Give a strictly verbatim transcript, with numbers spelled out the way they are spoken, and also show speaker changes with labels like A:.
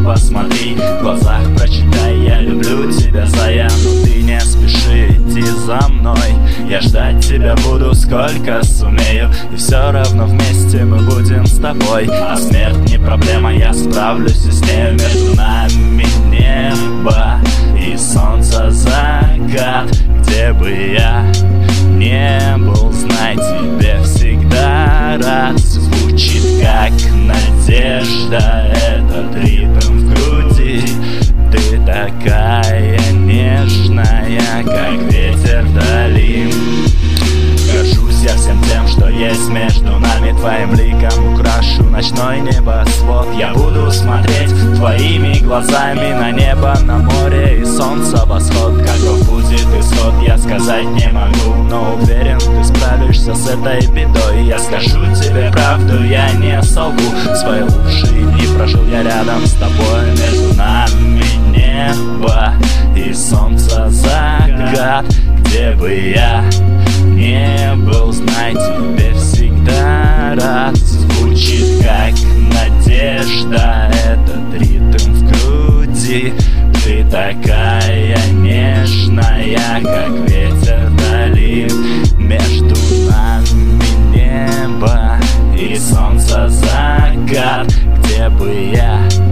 A: посмотри, в глазах прочитай: я люблю тебя, Зая. Но ты не спеши идти за мной, я ждать тебя буду сколько сумею, и все равно вместе мы будем с тобой. А смерть не проблема, я справлюсь и с нею. Между нами небо и солнце, закат. Где бы я не был, знай, тебе всегда рад. Звучит как надежда этот ритм в груди. Ты такая нежная, как ветер вдали. Горжусь я всем тем, что есть между нами. Твоим ликом украшу ночной небосвод. Я буду смотреть твоими глазами на небо, на море и солнце восход. Каков будет исход, я сказать не могу, но уверен, ты справишься с этой бедой. Я скажу тебе правду, я не солгу. Свои лучшие дни прожил я рядом с тобой. Между нами небо и солнце, закат. Где бы я не был, знай, тебе всегда рад. Звучит как надежда этот ритм в груди. Ты такая нежная, как ветер вдали. Между нами небо и солнце, закат. Где бы я